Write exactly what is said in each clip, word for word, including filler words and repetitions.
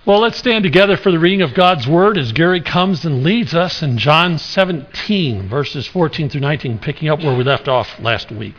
Well, let's stand together for the reading of God's Word as Gary comes and leads us in John seventeen, verses fourteen through nineteen, picking up where we left off last week.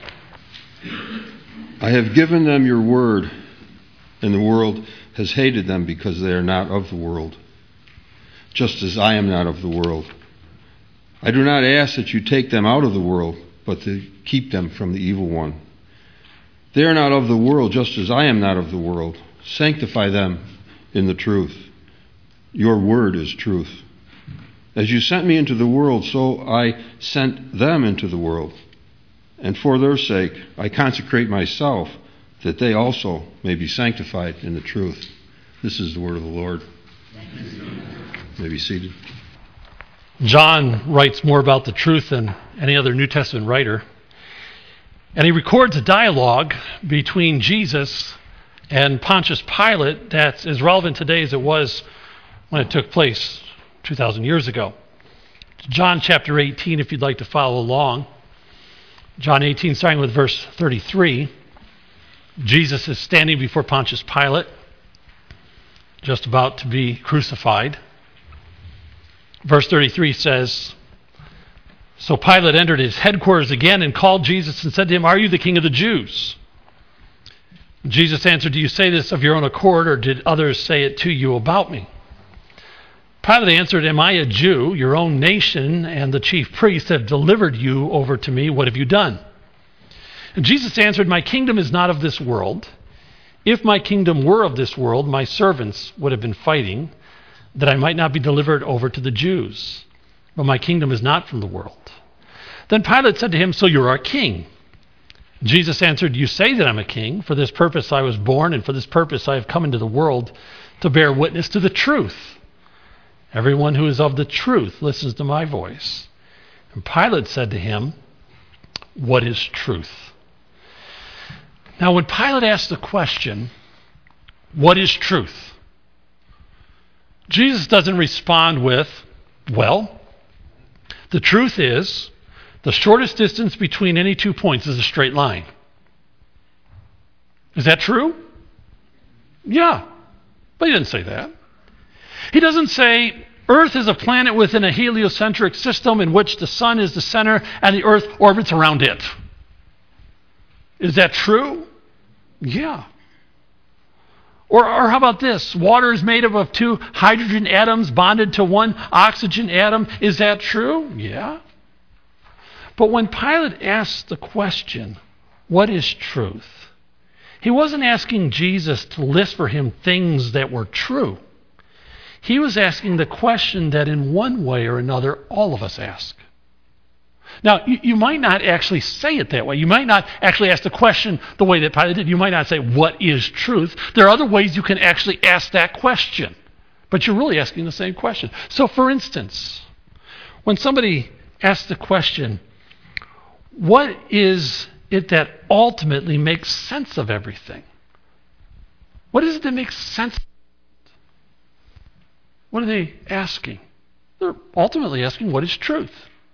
I have given them your word, and the world has hated them because they are not of the world, just as I am not of the world. I do not ask that you take them out of the world, but to keep them from the evil one. They are not of the world, just as I am not of the world. Sanctify them in the truth. Your word is truth. As you sent me into the world, so I sent them into the world. And for their sake, I consecrate myself, that they also may be sanctified in the truth. This is the word of the Lord. You may be seated. John writes more about the truth than any other New Testament writer. And he records a dialogue between Jesus and Pontius Pilate that's as relevant today as it was when it took place two thousand years ago. John chapter eighteen, if you'd like to follow along. John eighteen, starting with verse thirty-three. Jesus is standing before Pontius Pilate, just about to be crucified. Verse thirty-three says, So Pilate entered his headquarters again and called Jesus and said to him, Are you the king of the Jews? Jesus answered, Do you say this of your own accord, or did others say it to you about me? Pilate answered, Am I a Jew? Your own nation and the chief priests have delivered you over to me. What have you done? And Jesus answered, My kingdom is not of this world. If my kingdom were of this world, my servants would have been fighting, that I might not be delivered over to the Jews. But my kingdom is not from the world. Then Pilate said to him, So you're our king. Jesus answered, You say that I'm a king. For this purpose I was born, and for this purpose I have come into the world, to bear witness to the truth. Everyone who is of the truth listens to my voice. And Pilate said to him, What is truth? Now when Pilate asked the question, What is truth? Jesus doesn't respond with, Well, the truth is, the shortest distance between any two points is a straight line. Is that true? Yeah. But he didn't say that. He doesn't say, Earth is a planet within a heliocentric system in which the sun is the center and the earth orbits around it. Is that true? Yeah. Or, or how about this? Water is made up of two hydrogen atoms bonded to one oxygen atom. Is that true? Yeah. But when Pilate asked the question, what is truth? He wasn't asking Jesus to list for him things that were true. He was asking the question that in one way or another all of us ask. Now, you, you might not actually say it that way. You might not actually ask the question the way that Pilate did. You might not say, what is truth? There are other ways you can actually ask that question. But you're really asking the same question. So, for instance, when somebody asks the question, what is it that ultimately makes sense of everything? What is it that makes sense? What are they asking? They're ultimately asking, what is truth?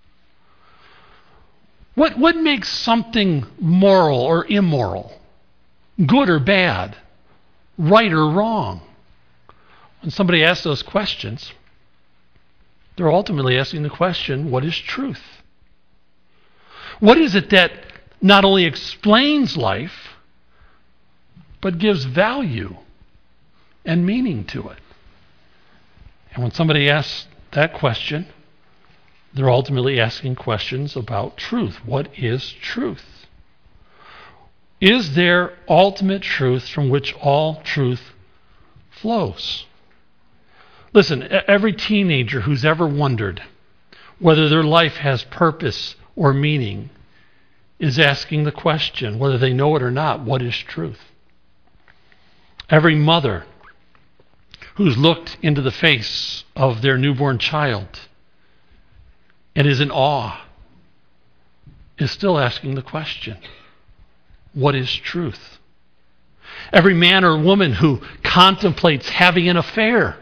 What, what makes something moral or immoral? Good or bad? Right or wrong? When somebody asks those questions, they're ultimately asking the question, what is truth? What is it that not only explains life, but gives value and meaning to it? And when somebody asks that question, they're ultimately asking questions about truth. What is truth? Is there ultimate truth from which all truth flows? Listen, every teenager who's ever wondered whether their life has purpose or meaning is asking the question, whether they know it or not, what is truth? Every mother who's looked into the face of their newborn child and is in awe is still asking the question, what is truth? Every man or woman who contemplates having an affair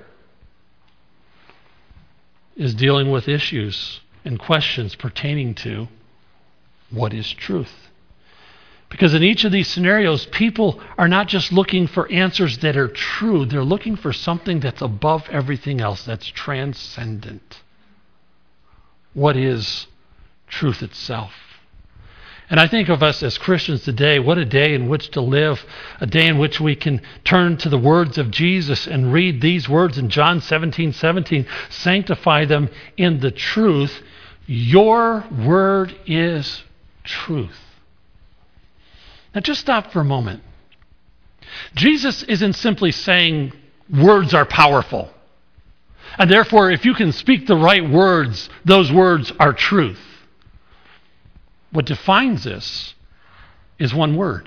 is dealing with issues and questions pertaining to what is truth. Because in each of these scenarios, people are not just looking for answers that are true. They're looking for something that's above everything else, that's transcendent. What is truth itself? And I think of us as Christians today, what a day in which to live, a day in which we can turn to the words of Jesus and read these words in John seventeen seventeen, sanctify them in the truth. Your word is truth. Now just stop for a moment. Jesus isn't simply saying words are powerful. And therefore, if you can speak the right words, those words are truth. What defines this is one word.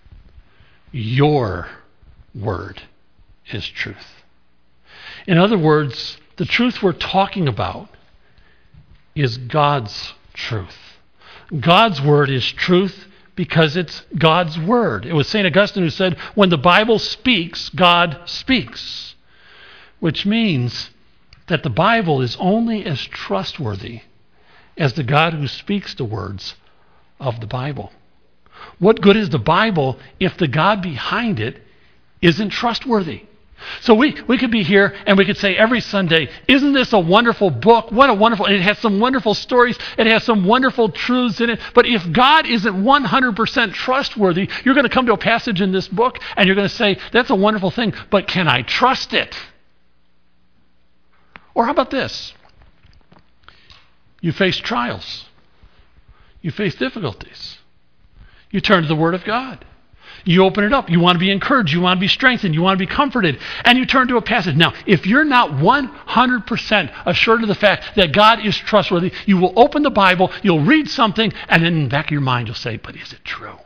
Your word is truth. In other words, the truth we're talking about is God's truth. God's word is truth because it's God's word. It was Saint Augustine who said, when the Bible speaks, God speaks. Which means that the Bible is only as trustworthy as the God who speaks the words of the Bible. What good is the Bible if the God behind it isn't trustworthy? So we, we could be here and we could say every Sunday, isn't this a wonderful book? What a wonderful, it has some wonderful stories. It has some wonderful truths in it. But if God isn't one hundred percent trustworthy, you're going to come to a passage in this book and you're going to say, that's a wonderful thing, but can I trust it? Or how about this? You face trials. You face difficulties. You turn to the Word of God. You open it up. You want to be encouraged. You want to be strengthened. You want to be comforted. And you turn to a passage. Now, if you're not one hundred percent assured of the fact that God is trustworthy, you will open the Bible, you'll read something, and then in the back of your mind you'll say, but is it true?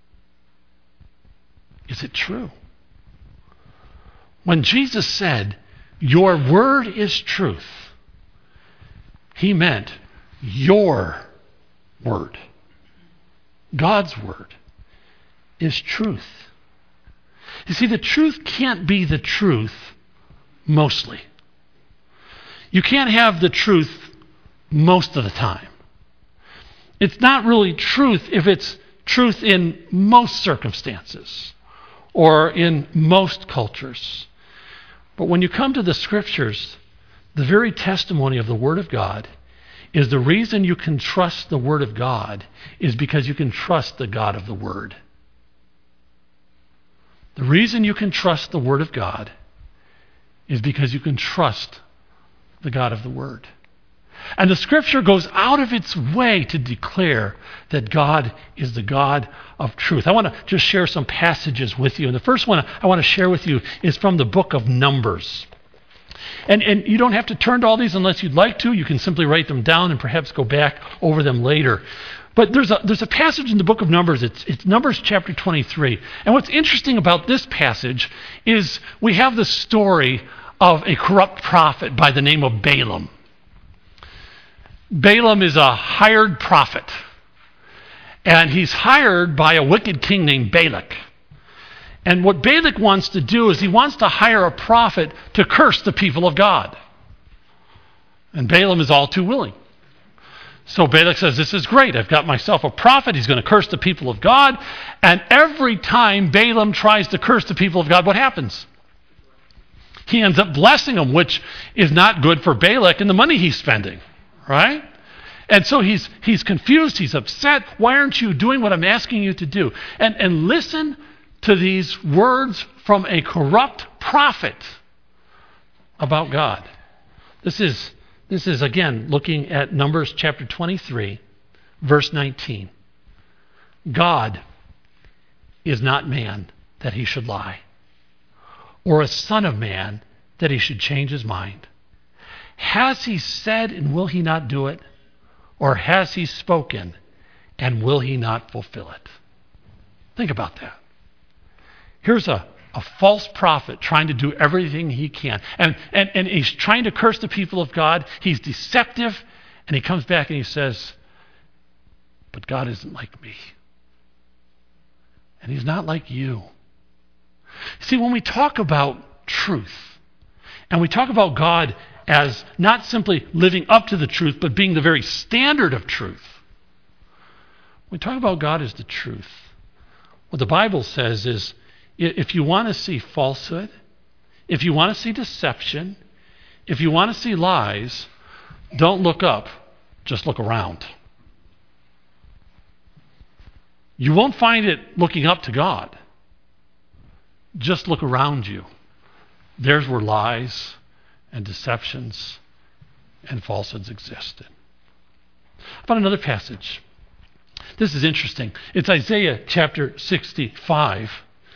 Is it true? When Jesus said, your word is truth, he meant your word. God's word is truth. You see, the truth can't be the truth mostly. You can't have the truth most of the time. It's not really truth if it's truth in most circumstances or in most cultures. But when you come to the Scriptures, the very testimony of the Word of God is the reason you can trust the Word of God is because you can trust the God of the Word. The reason you can trust the Word of God is because you can trust the God of the Word. And the Scripture goes out of its way to declare that God is the God of truth. I want to just share some passages with you. And the first one I want to share with you is from the book of Numbers. And, and you don't have to turn to all these unless you'd like to. You can simply write them down and perhaps go back over them later. But there's a, there's a passage in the book of Numbers. It's, it's Numbers chapter twenty-three. And what's interesting about this passage is we have the story of a corrupt prophet by the name of Balaam. Balaam is a hired prophet. And he's hired by a wicked king named Balak. And what Balak wants to do is he wants to hire a prophet to curse the people of God. And Balaam is all too willing. So Balak says, this is great. I've got myself a prophet. He's going to curse the people of God. And every time Balaam tries to curse the people of God, what happens? He ends up blessing them, which is not good for Balak and the money he's spending. Right? And so he's he's confused. He's upset. Why aren't you doing what I'm asking you to do? And, and listen to these words from a corrupt prophet about God. This is, this is again, looking at Numbers chapter twenty-three, verse nineteen. God is not man that he should lie, or a son of man that he should change his mind. Has he said and will he not do it? Or has he spoken and will he not fulfill it? Think about that. Here's a, a false prophet trying to do everything he can. And, and, and he's trying to curse the people of God. He's deceptive. And he comes back and he says, but God isn't like me. And he's not like you. See, when we talk about truth, and we talk about God as not simply living up to the truth, but being the very standard of truth. We talk about God as the truth. What the Bible says is, if you want to see falsehood, if you want to see deception, if you want to see lies, don't look up, just look around. You won't find it looking up to God. Just look around you. There's where lies and deceptions and falsehoods existed. How about another passage? This is interesting. It's Isaiah chapter sixty-five.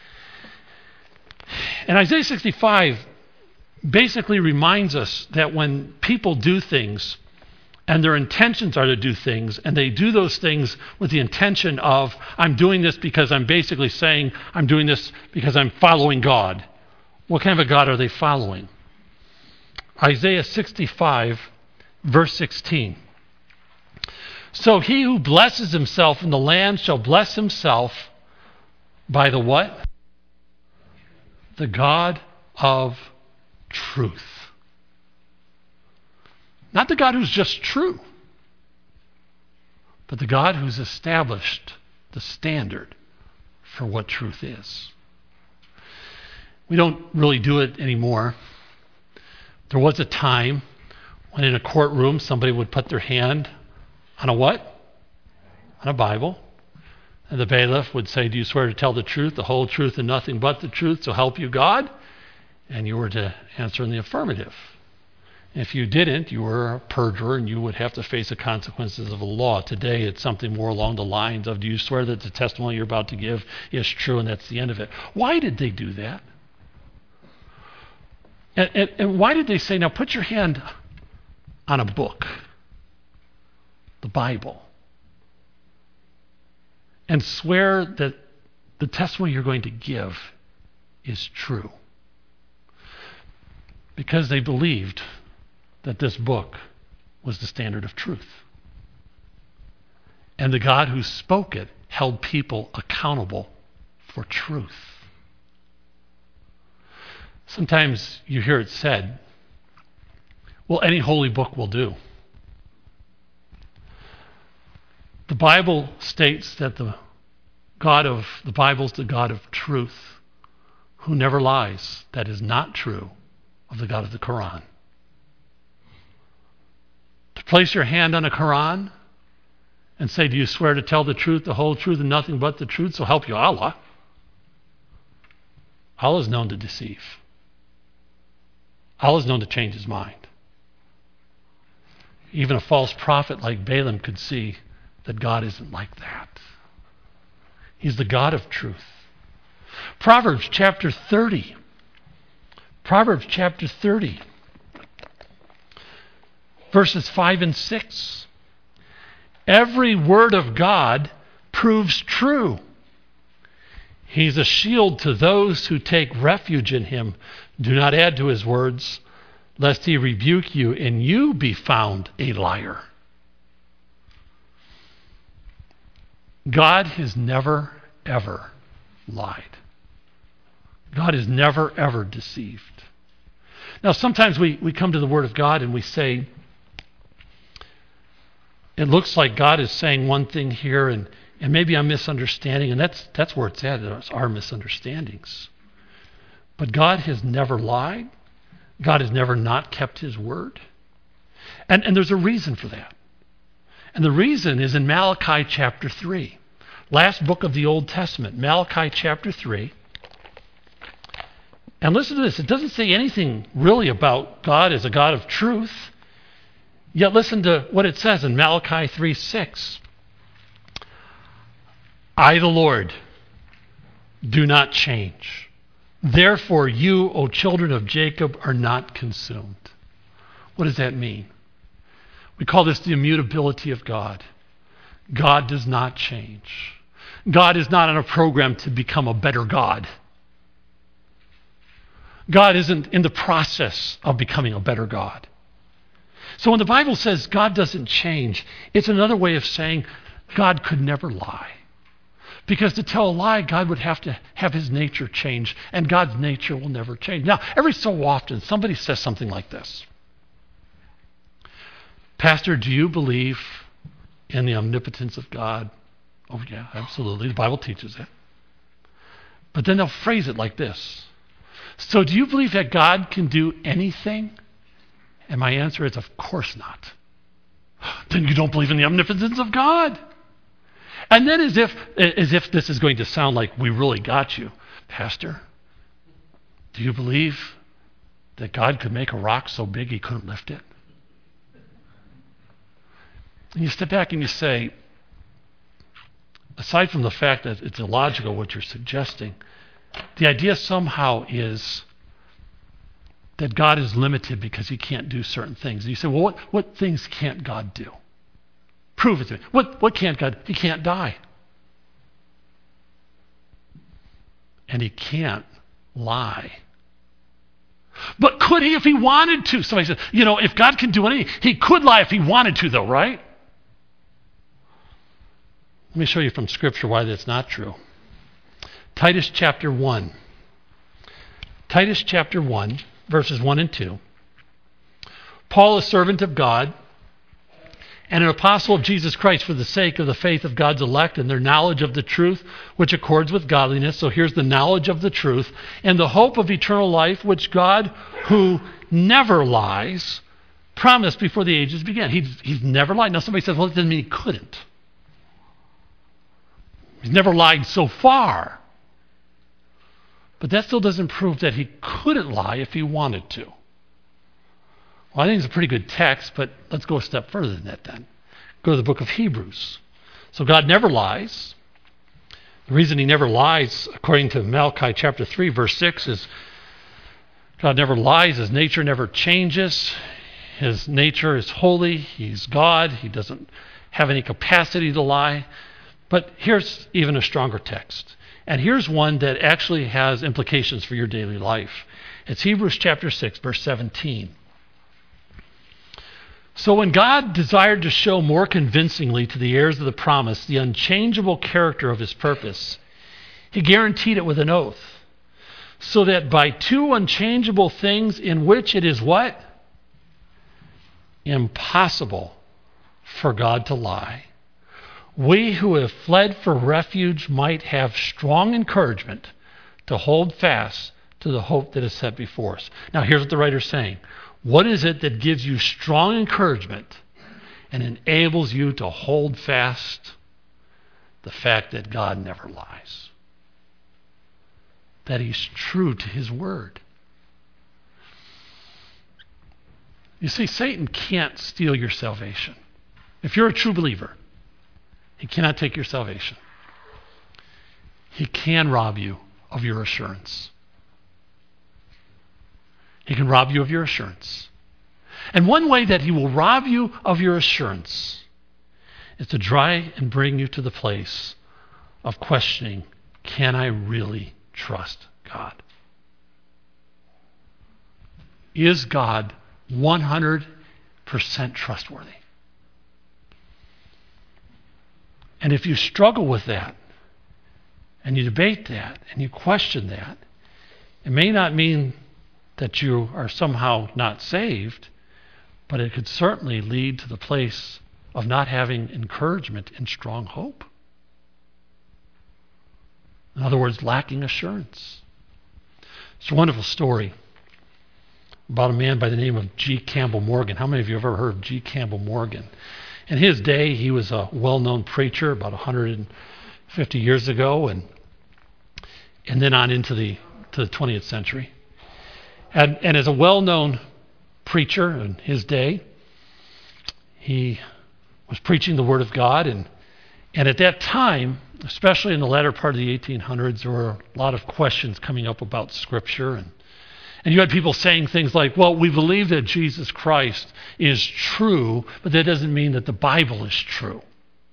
And Isaiah sixty-five basically reminds us that when people do things and their intentions are to do things, and they do those things with the intention of, I'm doing this because I'm basically saying I'm doing this because I'm following God. What kind of a God are they following? Isaiah sixty-five, verse sixteen. So he who blesses himself in the land shall bless himself by the what? The God of truth. Not the God who's just true, but the God who's established the standard for what truth is. We don't really do it anymore. There was a time when in a courtroom somebody would put their hand on a what? On a Bible. And the bailiff would say, do you swear to tell the truth, the whole truth, and nothing but the truth, so help you God? And you were to answer in the affirmative. If you didn't, you were a perjurer and you would have to face the consequences of the law. Today, it's something more along the lines of, do you swear that the testimony you're about to give is true, and that's the end of it? Why did they do that? And, and, and why did they say, now put your hand on a book, the Bible, and swear that the testimony you're going to give is true? Because they believed that this book was the standard of truth. And the God who spoke it held people accountable for truth. Sometimes you hear it said, well, any holy book will do. The Bible states that the God of the Bible is the God of truth, who never lies. That is not true of the God of the Quran. To place your hand on a Quran and say, do you swear to tell the truth, the whole truth, and nothing but the truth, so help you Allah? Allah is known to deceive. Allah is known to change his mind. Even a false prophet like Balaam could see that God isn't like that. He's the God of truth. Proverbs chapter thirty. Proverbs chapter thirty. Verses five and six. Every word of God proves true. He's a shield to those who take refuge in him. Do not add to his words, lest he rebuke you and you be found a liar. God has never, ever lied. God is never, ever deceived. Now, sometimes we, we come to the Word of God and we say, it looks like God is saying one thing here, and, and maybe I'm misunderstanding, and that's that's where it's at, it's our misunderstandings. But God has never lied. God has never not kept his word. And, and there's a reason for that. And the reason is in Malachi chapter three. Last book of the Old Testament, Malachi chapter three. And listen to this. It doesn't say anything really about God as a God of truth. Yet listen to what it says in Malachi three six. I, the Lord, do not change. Therefore you, O children of Jacob, are not consumed. What does that mean? We call this the immutability of God. God does not change. God is not on a program to become a better God. God isn't in the process of becoming a better God. So when the Bible says God doesn't change, it's another way of saying God could never lie. Because to tell a lie, God would have to have his nature change, and God's nature will never change. Now, every so often, somebody says something like this. Pastor, do you believe in the omnipotence of God? Oh, yeah, absolutely. The Bible teaches that. But then they'll phrase it like this. So do you believe that God can do anything? And my answer is, of course not. Then you don't believe in the omnipotence of God. And then as if, as if this is going to sound like we really got you. Pastor, do you believe that God could make a rock so big he couldn't lift it? And you step back and you say, aside from the fact that it's illogical what you're suggesting, the idea somehow is that God is limited because he can't do certain things. And you say, well, what, what things can't God do? Prove it to me. What, what can't God? He can't die. And he can't lie. But could he if he wanted to? Somebody said, you know, if God can do anything, he could lie if he wanted to, though, right? Let me show you from Scripture why that's not true. Titus chapter one. Titus chapter one, verses one and two. Paul, a servant of God, and an apostle of Jesus Christ for the sake of the faith of God's elect and their knowledge of the truth, which accords with godliness. So here's the knowledge of the truth, and the hope of eternal life, which God, who never lies, promised before the ages began. He's, he's never lied. Now somebody says, well, it doesn't mean he couldn't. He's never lied so far. But that still doesn't prove that he couldn't lie if he wanted to. Well, I think it's a pretty good text, but let's go a step further than that then. Go to the book of Hebrews. So God never lies. The reason he never lies, according to Malachi chapter three, verse six, is God never lies. His nature never changes. His nature is holy. He's God. He doesn't have any capacity to lie. But here's even a stronger text. And here's one that actually has implications for your daily life. It's Hebrews chapter six, verse seventeen. So when God desired to show more convincingly to the heirs of the promise the unchangeable character of his purpose, he guaranteed it with an oath, so that by two unchangeable things in which it is what? Impossible for God to lie, we who have fled for refuge might have strong encouragement to hold fast to the hope that is set before us. Now here's what the writer's saying. What is it that gives you strong encouragement and enables you to hold fast the fact that God never lies? That he's true to his word. You see, Satan can't steal your salvation. If you're a true believer, he cannot take your salvation. He can rob you of your assurance. He can rob you of your assurance. And one way that he will rob you of your assurance is to try and bring you to the place of questioning, can I really trust God? Is God one hundred percent trustworthy? And if you struggle with that, and you debate that, and you question that, it may not mean that you are somehow not saved, but it could certainly lead to the place of not having encouragement and strong hope. In other words, lacking assurance. It's a wonderful story about a man by the name of G. Campbell Morgan. How many of you have ever heard of G. Campbell Morgan? In his day, he was a well-known preacher about one hundred fifty years ago, and and then on into the to the twentieth century. And, and as a well-known preacher in his day, he was preaching the Word of God. And, and at that time, especially in the latter part of the eighteen hundreds, there were a lot of questions coming up about Scripture. And, and you had people saying things like, well, we believe that Jesus Christ is true, but that doesn't mean that the Bible is true.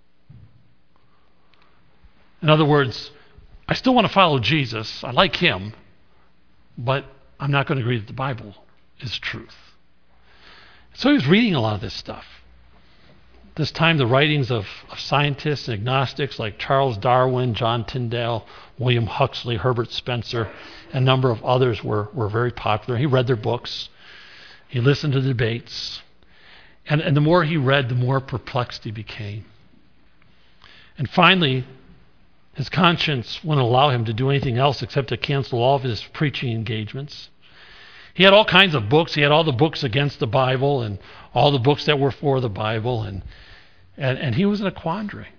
In other words, I still want to follow Jesus. I like him, but I'm not going to agree that the Bible is truth. So he was reading a lot of this stuff. This time, the writings of, of scientists and agnostics like Charles Darwin, John Tyndall, William Huxley, Herbert Spencer, and a number of others were, were very popular. He read their books. He listened to the debates. And, and the more he read, the more perplexed he became. And finally, His conscience wouldn't allow him to do anything else except to cancel all of his preaching engagements. He had all kinds of books. He had all the books against the Bible and all the books that were for the Bible. And, and, and he was in a quandary.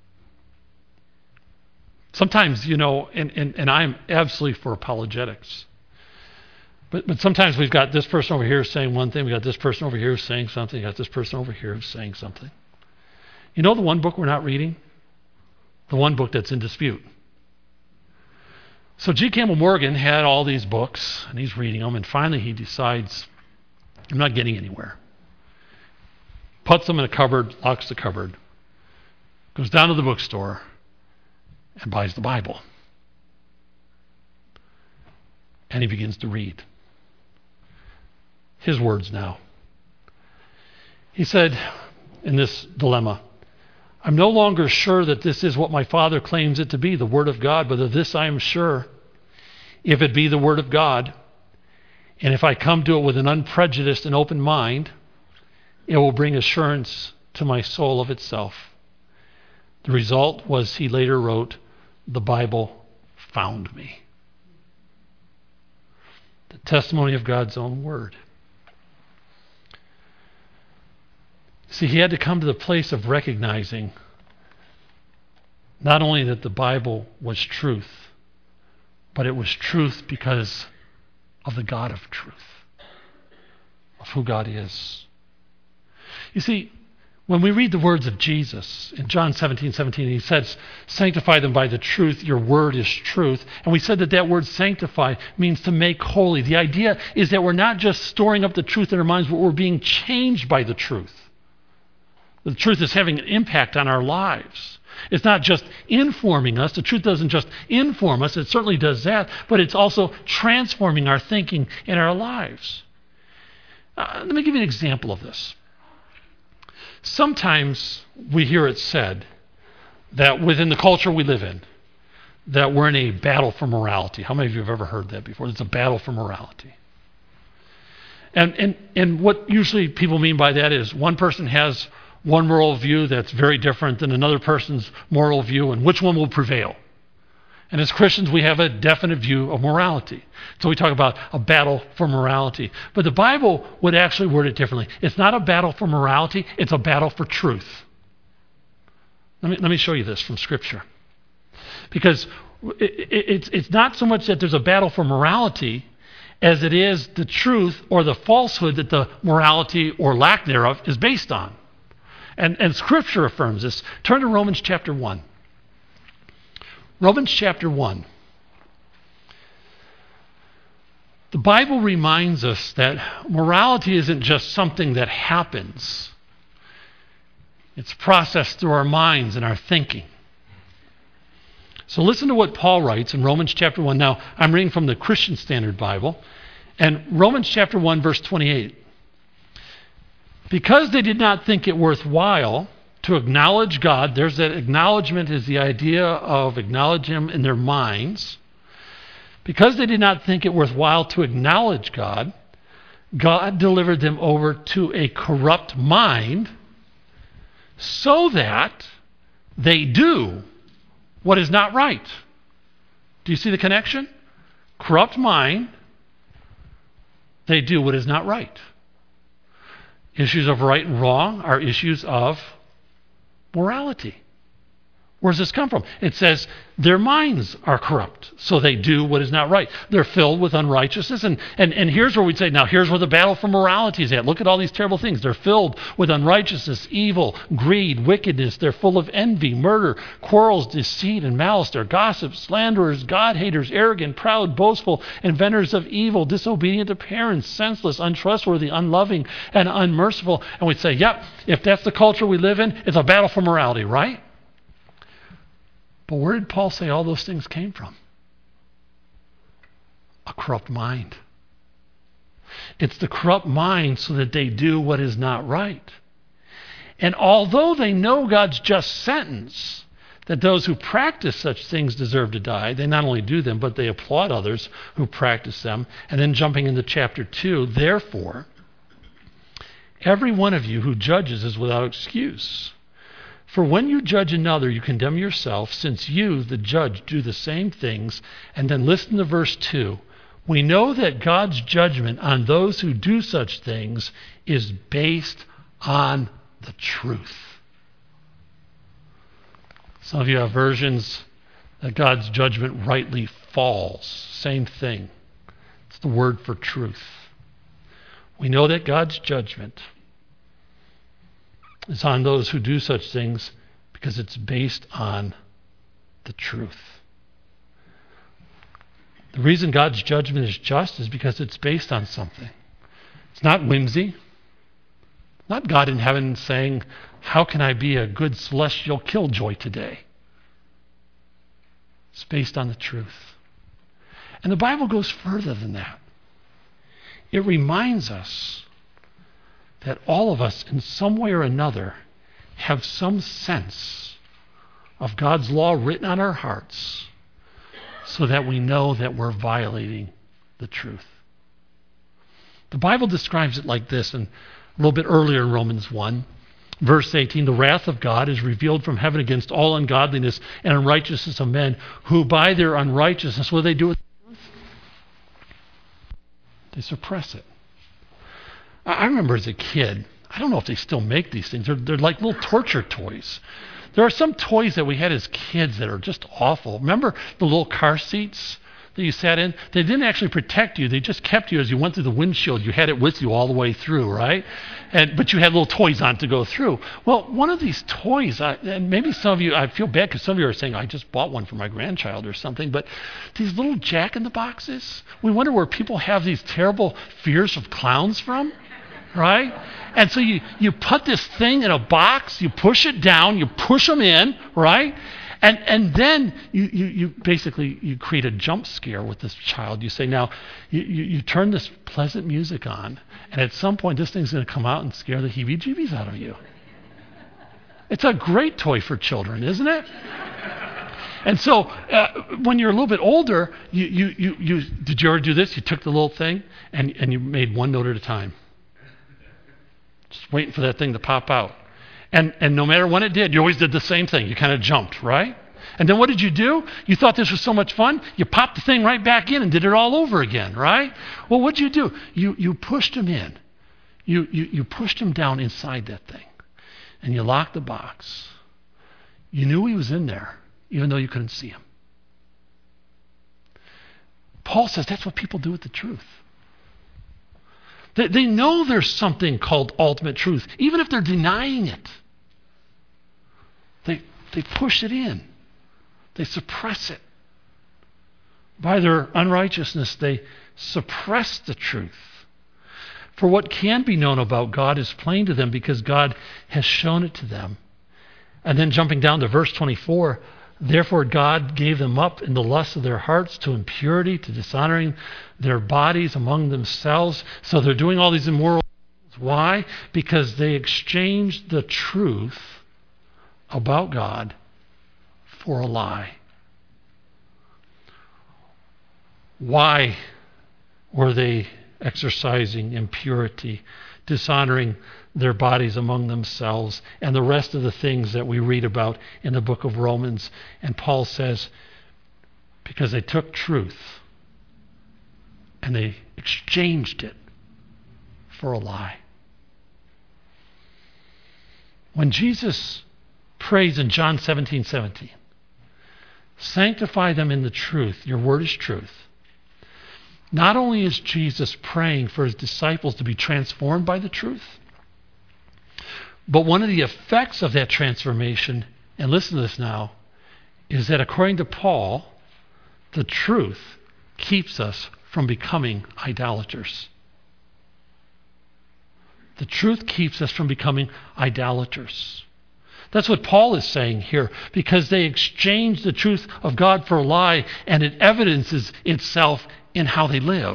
Sometimes, you know, and, and, and I'm absolutely for apologetics. But, but sometimes we've got this person over here saying one thing. We've got this person over here saying something. We've got this person over here saying something. You know the one book we're not reading? The one book that's in dispute. So G. Campbell Morgan had all these books, and he's reading them, and finally he decides, I'm not getting anywhere. Puts them in a cupboard, locks the cupboard, goes down to the bookstore, and buys the Bible. And he begins to read. His words now. He said, in this dilemma, I'm no longer sure that this is what my Father claims it to be, the Word of God, but of this I am sure. If it be the Word of God, and if I come to it with an unprejudiced and open mind, it will bring assurance to my soul of itself. The result was, he later wrote, the Bible found me. The testimony of God's own Word. See, he had to come to the place of recognizing not only that the Bible was truth, but it was truth because of the God of truth, of who God is. You see, when we read the words of Jesus in John seventeen seventeen, he says, sanctify them by the truth, your word is truth. And we said that that word sanctify means to make holy. The idea is that we're not just storing up the truth in our minds, but we're being changed by the truth. The truth is having an impact on our lives. It's not just informing us. The truth doesn't just inform us. It certainly does that. But it's also transforming our thinking in our lives. Uh, let me give you an example of this. Sometimes we hear it said that within the culture we live in, that we're in a battle for morality. How many of you have ever heard that before? It's a battle for morality. And, and, and what usually people mean by that is one person has one moral view that's very different than another person's moral view, and which one will prevail? And as Christians, we have a definite view of morality. So we talk about a battle for morality. But the Bible would actually word it differently. It's not a battle for morality, it's a battle for truth. Let me, let me show you this from Scripture. Because it, it, it's, it's not so much that there's a battle for morality as it is the truth or the falsehood that the morality or lack thereof is based on. And, and Scripture affirms this. Turn to Romans chapter one. Romans chapter one. The Bible reminds us that morality isn't just something that happens. It's processed through our minds and our thinking. So listen to what Paul writes in Romans chapter one. Now, I'm reading from the Christian Standard Bible. And Romans chapter one, verse twenty-eight. Because they did not think it worthwhile to acknowledge God, there's that acknowledgement is the idea of acknowledging Him in their minds. Because they did not think it worthwhile to acknowledge God, God delivered them over to a corrupt mind so that they do what is not right. Do you see the connection? Corrupt mind, they do what is not right. Issues of right and wrong are issues of morality. Where does this come from? It says their minds are corrupt, so they do what is not right. They're filled with unrighteousness. And, and, and here's where we'd say, now here's where the battle for morality is at. Look at all these terrible things. They're filled with unrighteousness, evil, greed, wickedness. They're full of envy, murder, quarrels, deceit, and malice. They're gossips, slanderers, God-haters, arrogant, proud, boastful, inventors of evil, disobedient to parents, senseless, untrustworthy, unloving, and unmerciful. And we'd say, yep, if that's the culture we live in, it's a battle for morality, right? But where did Paul say all those things came from? A corrupt mind. It's the corrupt mind so that they do what is not right. And although they know God's just sentence, that those who practice such things deserve to die, they not only do them, but they applaud others who practice them. And then jumping into chapter two, therefore, every one of you who judges is without excuse. For when you judge another, you condemn yourself, since you, the judge, do the same things. And then listen to verse two. We know that God's judgment on those who do such things is based on the truth. Some of you have versions that God's judgment rightly falls. Same thing. It's the word for truth. We know that God's judgment is on those who do such things because it's based on the truth. The reason God's judgment is just is because it's based on something. It's not whimsy. Not God in heaven saying, how can I be a good celestial killjoy today? It's based on the truth. And the Bible goes further than that. It reminds us that all of us, in some way or another, have some sense of God's law written on our hearts so that we know that we're violating the truth. The Bible describes it like this, and a little bit earlier in Romans one, verse eighteen, the wrath of God is revealed from heaven against all ungodliness and unrighteousness of men, who by their unrighteousness, what do they do with the truth? They suppress it. I remember as a kid, I don't know if they still make these things. They're, they're like little torture toys. There are some toys that we had as kids that are just awful. Remember the little car seats that you sat in? They didn't actually protect you. They just kept you as you went through the windshield. You had it with you all the way through, right? And but you had little toys on to go through. Well, one of these toys, I, and maybe some of you, I feel bad because some of you are saying, I just bought one for my grandchild or something, but these little jack-in-the-boxes, we wonder where people have these terrible fears of clowns from. Right? And so you, you put this thing in a box, you push it down, you push them in, right? And and then you, you, you basically you create a jump scare with this child. You say, now, you, you, you turn this pleasant music on, and at some point this thing's going to come out and scare the heebie-jeebies out of you. It's a great toy for children, isn't it? And so uh, when you're a little bit older, you, you, you, you did you ever do this? You took the little thing, and, and you made one note at a time. Just waiting for that thing to pop out. And and no matter when it did, you always did the same thing. You kind of jumped, right? And then what did you do? You thought this was so much fun, you popped the thing right back in and did it all over again, right? Well, what did you do? You you pushed him in. You, you, you pushed him down inside that thing. And you locked the box. You knew he was in there, even though you couldn't see him. Paul says that's what people do with the truth. They, they know there's something called ultimate truth, even if they're denying it. They, they push it in. They suppress it. By their unrighteousness, they suppress the truth. For what can be known about God is plain to them because God has shown it to them. And then jumping down to verse twenty-four, therefore God gave them up in the lust of their hearts to impurity, to dishonoring their bodies among themselves. So they're doing all these immoral things. Why? Because they exchanged the truth about God for a lie. Why were they exercising impurity, dishonoring their bodies among themselves, and the rest of the things that we read about in the book of Romans? And Paul says, because they took truth and they exchanged it for a lie. When Jesus prays in John seventeen seventeen, sanctify them in the truth, your word is truth. Not only is Jesus praying for his disciples to be transformed by the truth, but one of the effects of that transformation, and listen to this now, is that according to Paul, the truth keeps us from becoming idolaters. The truth keeps us from becoming idolaters. That's what Paul is saying here, because they exchanged the truth of God for a lie, and it evidences itself in how they live.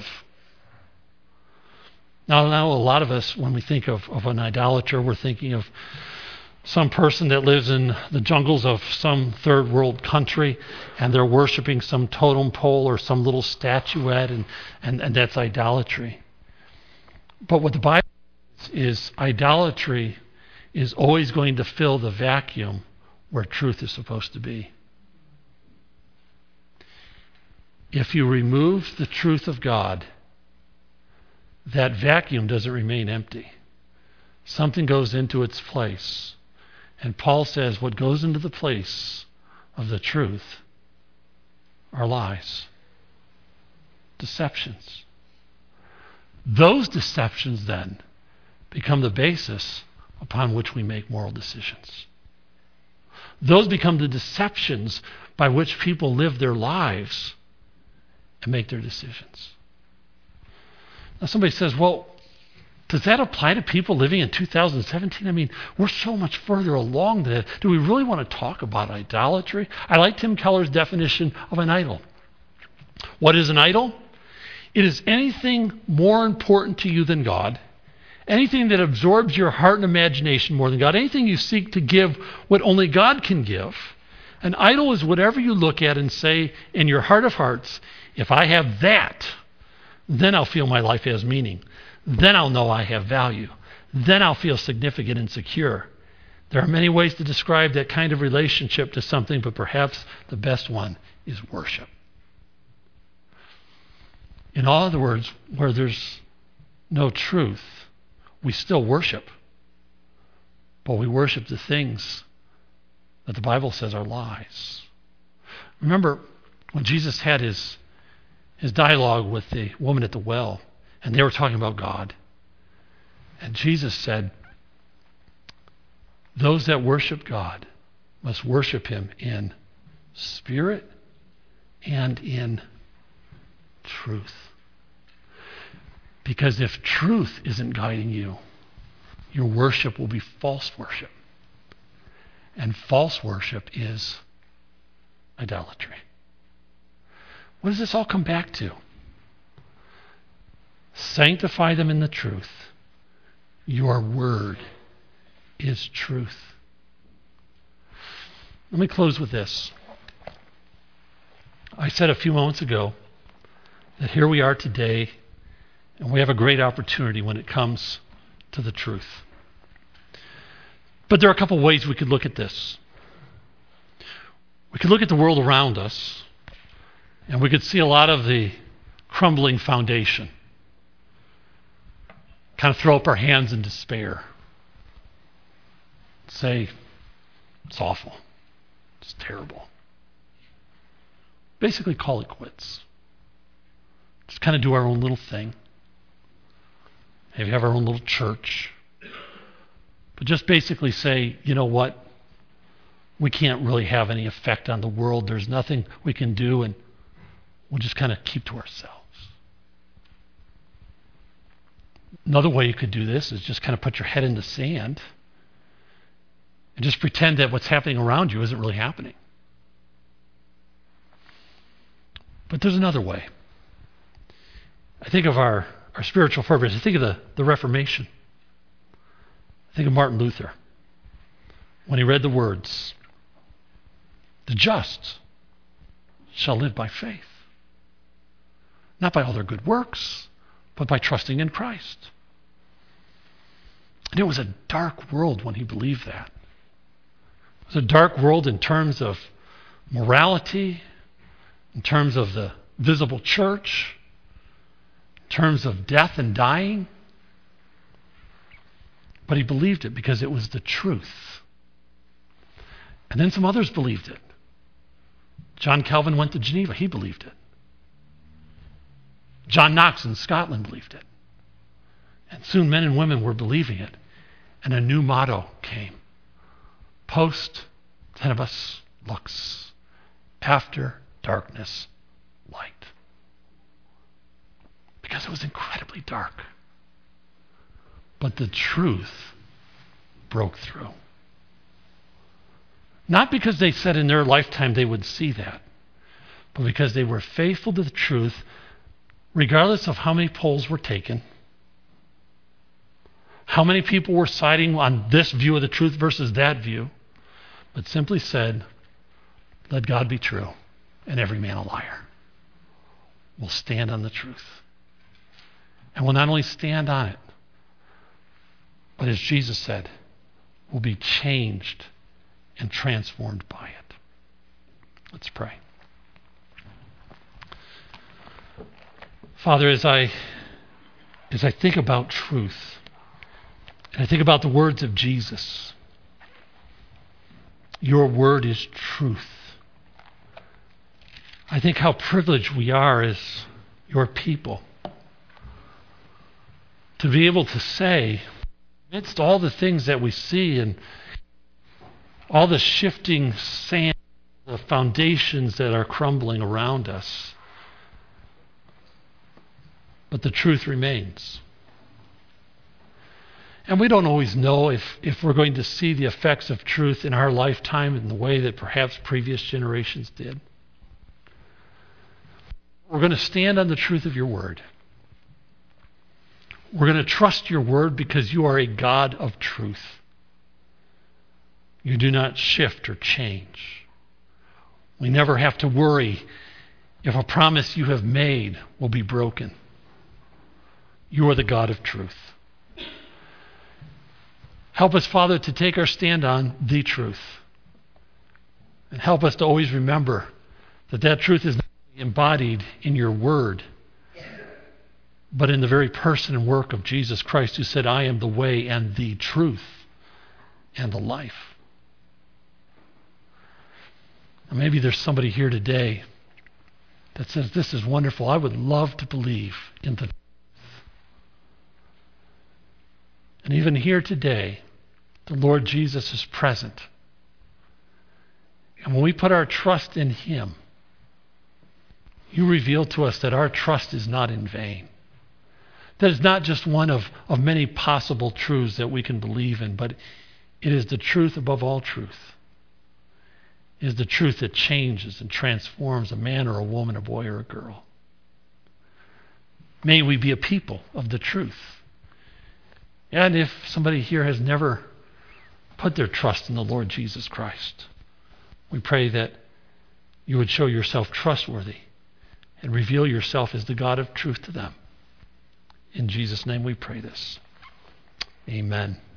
Now, now a lot of us, when we think of, of an idolater, we're thinking of some person that lives in the jungles of some third world country, and they're worshiping some totem pole or some little statuette, and, and, and that's idolatry. But what the Bible says is idolatry is always going to fill the vacuum where truth is supposed to be. If you remove the truth of God, that vacuum doesn't remain empty. Something goes into its place. And Paul says what goes into the place of the truth are lies, deceptions. Those deceptions then become the basis upon which we make moral decisions. Those become the deceptions by which people live their lives and make their decisions. Now somebody says, well, does that apply to people living in two thousand seventeen? I mean, we're so much further along than that. Do we really want to talk about idolatry? I like Tim Keller's definition of an idol. What is an idol? It is anything more important to you than God, anything that absorbs your heart and imagination more than God, anything you seek to give what only God can give. An idol is whatever you look at and say in your heart of hearts, if I have that, then I'll feel my life has meaning. Then I'll know I have value. Then I'll feel significant and secure. There are many ways to describe that kind of relationship to something, but perhaps the best one is worship. In other words, where there's no truth, we still worship. But we worship the things that the Bible says are lies. Remember when Jesus had his, his dialogue with the woman at the well, and they were talking about God. And Jesus said, those that worship God must worship him in spirit and in truth. Because if truth isn't guiding you, your worship will be false worship. And false worship is idolatry. What does this all come back to? Sanctify them in the truth. Your word is truth. Let me close with this. I said a few moments ago that here we are today, and we have a great opportunity when it comes to the truth. But there are a couple ways we could look at this. We could look at the world around us, and we could see a lot of the crumbling foundation. Kind of throw up our hands in despair. Say, it's awful. It's terrible. Basically call it quits. Just kind of do our own little thing. Maybe have our own little church. But just basically say, you know what? We can't really have any effect on the world. There's nothing we can do, and we'll just kind of keep to ourselves. Another way you could do this is just kind of put your head in the sand and just pretend that what's happening around you isn't really happening. But there's another way. I think of our, our spiritual forebears. I think of the, the Reformation. I think of Martin Luther when he read the words, the just shall live by faith. Not by all their good works, but by trusting in Christ. And it was a dark world when he believed that. It was a dark world in terms of morality, in terms of the visible church, in terms of death and dying. But he believed it because it was the truth. And then some others believed it. John Calvin went to Geneva. He believed it. John Knox in Scotland believed it. And soon men and women were believing it. And a new motto came. Post tenebris lux. After darkness, light. Because it was incredibly dark. But the truth broke through. Not because they said in their lifetime they would see that, but because they were faithful to the truth, regardless of how many polls were taken, how many people were siding on this view of the truth versus that view, but simply said, let God be true and every man a liar. We'll stand on the truth. And we'll not only stand on it, but as Jesus said, we'll be changed and transformed by it. Let's pray. Father, as I as I think about truth, and I think about the words of Jesus, your word is truth. I think how privileged we are as your people to be able to say, amidst all the things that we see and all the shifting sand, the foundations that are crumbling around us, but the truth remains. And we don't always know if, if we're going to see the effects of truth in our lifetime in the way that perhaps previous generations did. We're going to stand on the truth of your word. We're going to trust your word because you are a God of truth. You do not shift or change. We never have to worry if a promise you have made will be broken. You are the God of truth. Help us, Father, to take our stand on the truth. And help us to always remember that that truth is not embodied in your word, but in the very person and work of Jesus Christ, who said, I am the way and the truth and the life. And maybe there's somebody here today that says, this is wonderful. I would love to believe in the truth. And even here today, the Lord Jesus is present. And when we put our trust in him, you reveal to us that our trust is not in vain. That is not just one of, of many possible truths that we can believe in, but it is the truth above all truth. It is the truth that changes and transforms a man or a woman, a boy or a girl. May we be a people of the truth. And if somebody here has never put their trust in the Lord Jesus Christ, we pray that you would show yourself trustworthy and reveal yourself as the God of truth to them. In Jesus' name we pray this. Amen.